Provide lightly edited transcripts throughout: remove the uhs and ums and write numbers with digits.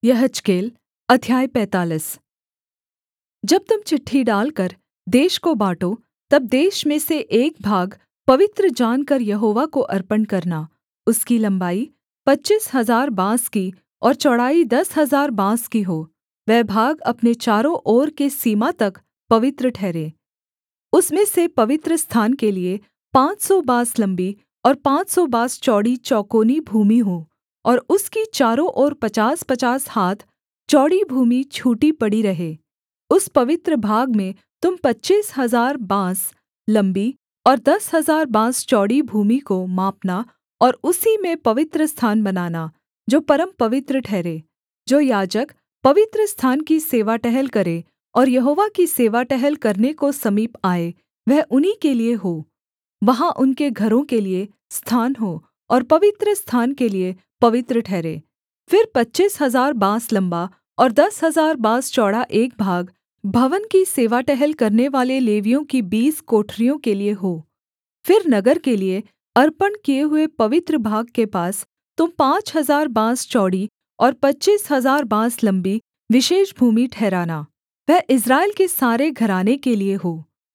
यहेजकेल अध्याय 45। जब तुम चिट्ठी डालकर देश को बाँटो, तब देश में से एक भाग पवित्र जानकर यहोवा को अर्पण करना। उसकी लम्बाई 25,000 बाँस की और चौड़ाई 10,000 बाँस की हो। वह भाग अपने चारों ओर के सीमा तक पवित्र ठहरे। उसमें से पवित्रस्थान के लिये 500 बाँस लम्बी और 500 बाँस चौड़ी चौकोनी भूमि हो, और उसकी चारों ओर 50-50 हाथ चौड़ी भूमि छूटी पड़ी रहे। उस पवित्र भाग में तुम 25,000 बाँस लम्बी और 10,000 बाँस चौड़ी भूमि को मापना और उसी में पवित्रस्थान बनाना, जो परमपवित्र ठहरे। जो याजक पवित्रस्थान की सेवा टहल करे और यहोवा की सेवा टहल करने को समीप आए, वह उन्हीं के लिये हो। वहाँ उनके घरों के लिये स्थान हो और पवित्रस्थान के लिये पवित्र ठहरे। फिर 25,000 बाँस लम्बा और 10,000 बाँस चौड़ा एक भाग भवन की सेवा टहल करनेवाले लेवियों की 20 कोठरियों के लिये हो। फिर नगर के लिये अर्पण किए हुए पवित्र भाग के पास तुम 5,000 बाँस चौड़ी और 25,000 बाँस लम्बी विशेष भूमि ठहराना। वह इस्राएल के सारे घराने के लिये हो।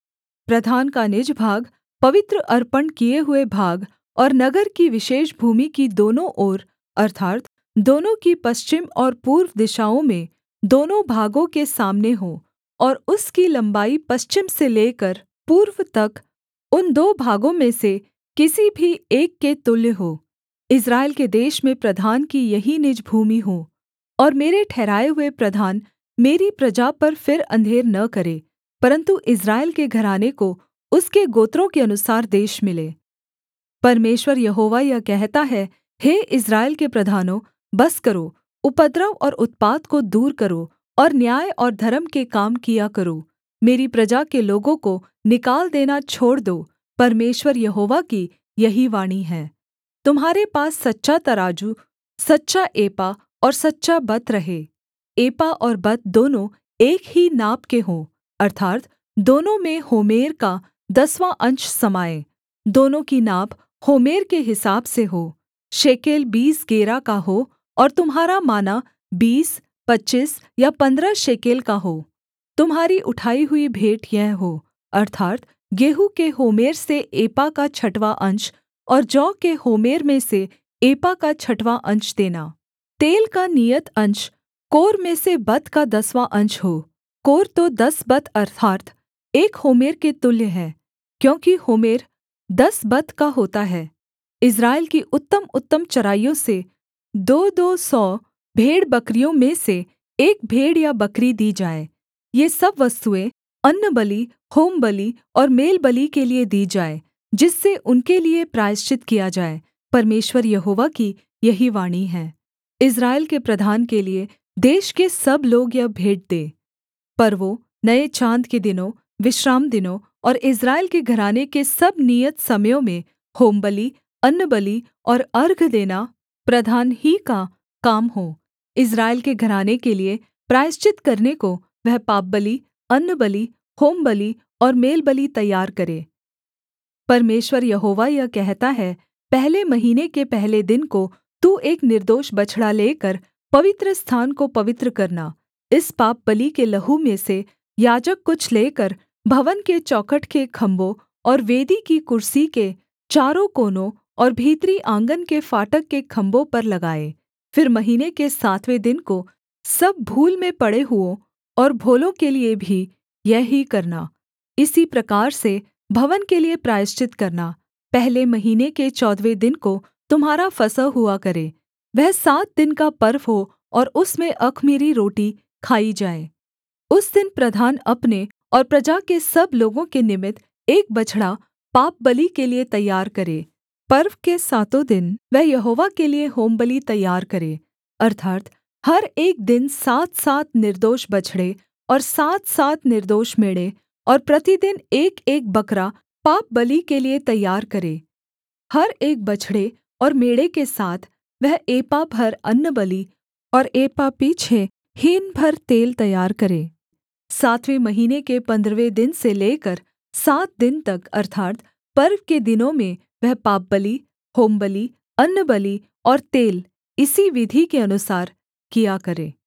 प्रधान का निज भाग, पवित्र अर्पण किए हुए भाग और नगर की विशेष भूमि की दोनों ओर, अर्थात् दोनों की पश्चिम और पूर्व दिशाओं में दोनों भागों के सामने हो, और उसकी लम्बाई पश्चिम से लेकर पूर्व तक उन दो भागों में से किसी भी एक के तुल्य हो। इस्राएल के देश में प्रधान की यही निज भूमि हो। और मेरे ठहराए हुए प्रधान मेरी प्रजा पर फिर अंधेर न करे, परन्तु इस्राएल के घराने को उसके गोत्रों के अनुसार देश मिले। परमेश्वर यहोवा यह कहता है, हे इस्राएल के प्रधानों, बस करो, उपद्रव और उत्पात को दूर करो और न्याय और धर्म के काम किया करो। मेरी प्रजा के लोगों को निकाल देना छोड़ दो। परमेश्वर यहोवा की यही वाणी है। तुम्हारे पास सच्चा तराजू, सच्चा एपा और सच्चा बत रहे। एपा और बत दोनों एक ही नाप के हों, अर्थात् दोनों में होमेर का 10वाँ अंश समाए। दोनों की नाप होमेर के हिसाब से हो। शेकेल 20 गेरा का हो और तुम्हारा माना 20, 25 या 15 शेकेल का हो। तुम्हारी उठाई हुई भेंट यह हो, अर्थात् गेहूँ के होमेर से एपा का 6वाँ अंश और जौ के होमेर में से एपा का 6वाँ अंश देना। तेल का नियत अंश कोर में से बत का 10वाँ अंश हो। कोर तो 10 बत अर्थात् 1 होमेर के तुल्य है, क्योंकि होमेर 10 बत का होता है। इस्राएल की उत्तम-उत्तम चराइयों से 2-2 सौ भेड़बकरियों में से एक भेड़ या बकरी दी जाए। ये सब वस्तुएँ अन्नबलि, होमबलि और मेलबलि के लिये दी जाएँ, जिससे उनके लिये प्रायश्चित किया जाए। परमेश्वर यहोवा की यही वाणी है। इस्राएल के प्रधान के लिये देश के सब लोग यह भेंट दें। पर्वों, नये चाँद के दिनों, विश्रामदिनों और इस्राएल के घराने के सब नियत समयों में होमबलि, अन्नबलि और अर्घ देना प्रधान ही का काम हो। इस्राएल के घराने के लिये प्रायश्चित करने को वह पापबलि, अन्नबलि, होमबलि और मेलबलि तैयार करे। परमेश्वर यहोवा यह कहता है, पहले महीने के पहले दिन को तू एक निर्दोष बछड़ा लेकर पवित्रस्थान को पवित्र करना। इस पापबलि के लहू में से याजक कुछ लेकर भवन के चौखट के खम्भों और वेदी की कुर्सी के चारों कोनों और भीतरी आँगन के फाटक के खम्भों पर लगाए। फिर महीने के 7वें दिन को सब भूल में पड़े हुओं और भोलों के लिये भी यह ही करना। इसी प्रकार से भवन के लिये प्रायश्चित करना। पहले महीने के 14वें दिन को तुम्हारा फसह हुआ करे। वह 7 दिन का पर्व हो और उसमें अख़मीरी रोटी खाई जाए। उस दिन प्रधान अपने और प्रजा के सब लोगों के निमित्त एक बछड़ा पापबलि के लिये तैयार करे। पर्व के 7 दिन वह यहोवा के लिये होमबलि तैयार करे, अर्थात् हर एक दिन 7-7 निर्दोष बछड़े और 7-7 निर्दोष मेढ़े, और प्रतिदिन एक-एक बकरा पापबलि के लिये तैयार करे। हर एक बछड़े और मेढ़े के साथ वह एपा भर अन्नबलि और एपा पीछे हीन भर तेल तैयार करे। 7वें महीने के 15वें दिन से लेकर 7 दिन तक, अर्थात् पर्व के दिनों में वह पापबलि, होमबलि, अन्नबलि और तेल इसी विधि के अनुसार किया करे